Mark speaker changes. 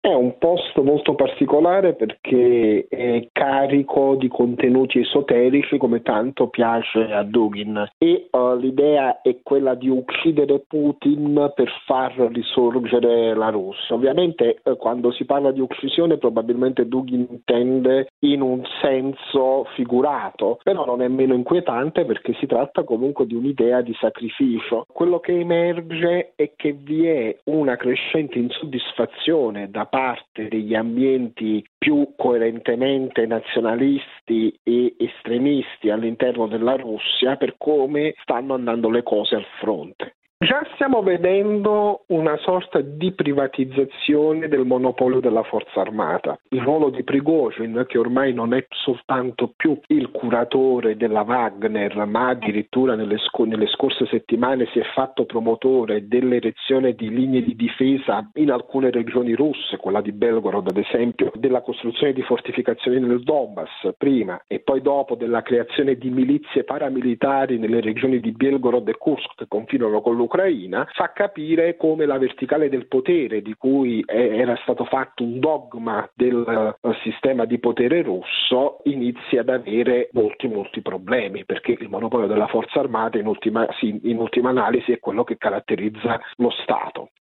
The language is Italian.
Speaker 1: È un post molto particolare perché è carico di contenuti esoterici come tanto piace a Dugin e l'idea è quella di uccidere Putin per far risorgere la Russia. Ovviamente quando si parla di uccisione probabilmente Dugin intende in un senso figurato, però non è meno inquietante perché si tratta comunque di un'idea di sacrificio. Quello che emerge è che vi è una crescente insoddisfazione da parte degli ambienti più coerentemente nazionalisti e estremisti all'interno della Russia per come stanno andando le cose al fronte. Già stiamo vedendo una sorta di privatizzazione del monopolio della forza armata. Il ruolo di Prigozhin, che ormai non è soltanto più il curatore della Wagner, ma addirittura nelle scorse settimane si è fatto promotore dell'erezione di linee di difesa in alcune regioni russe, quella di Belgorod ad esempio, della costruzione di fortificazioni nel Donbass prima e poi dopo della creazione di milizie paramilitari nelle regioni di Belgorod e Kursk che confinano con l'Ucraina, fa capire come la verticale del potere di cui era stato fatto un dogma del sistema di potere russo inizi ad avere molti problemi, perché il monopolio della forza armata in ultima analisi è quello che caratterizza lo Stato.